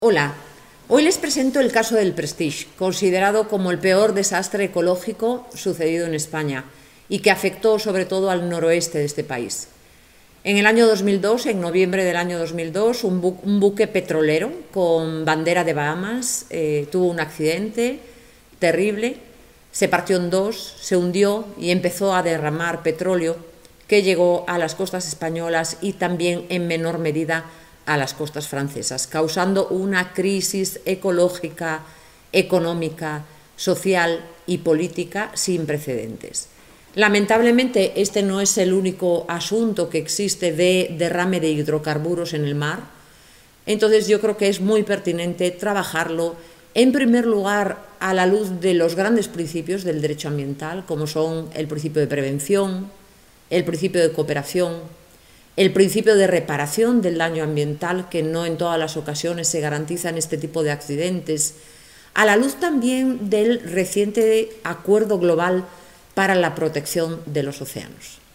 Hola, hoy les presento el caso del Prestige, considerado como el peor desastre ecológico sucedido en España y que afectó sobre todo al noroeste de este país. En el año 2002, en noviembre del año 2002, un buque petrolero con bandera de Bahamas tuvo un accidente terrible, se partió en dos, se hundió y empezó a derramar petróleo que llegó a las costas españolas y también en menor medida a las costas francesas, causando una crisis ecológica, económica, social y política sin precedentes. Lamentablemente, este no es el único asunto que existe de derrame de hidrocarburos en el mar. Entonces yo creo que es muy pertinente trabajarlo, en primer lugar, a la luz de los grandes principios del derecho ambiental, como son el principio de prevención, el principio de cooperación, el principio de reparación del daño ambiental, que no en todas las ocasiones se garantiza en este tipo de accidentes, a la luz también del reciente acuerdo global para la protección de los océanos.